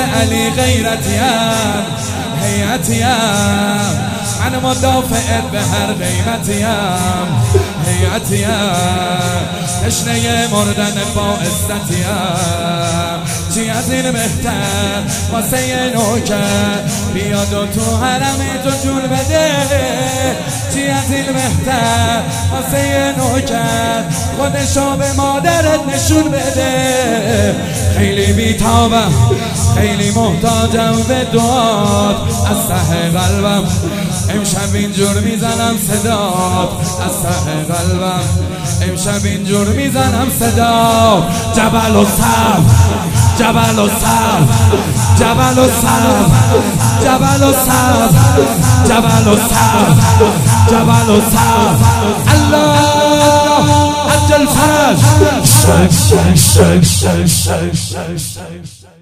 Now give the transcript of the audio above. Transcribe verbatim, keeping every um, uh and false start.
علی غیرتیم هیئتیم من مدافعت به هر قیمتیم هیئتیم تشنه مردن با عزتیم چی از این بهتر واسه نوکر بیاد و تو حرم تو جون بده چی از این بهتر واسه نوکر خودشو به مادرت نشون بده خیلی بیتابم خیلی محتاجم به دعات از ته قلبم امشب اینجور میزنم صدات از ته قلبم امشب اینجور میزنم صدا جبل و سر جبل و سر جبل و سر جبل و سر جبل و سر جبل و سر الله عجل فرج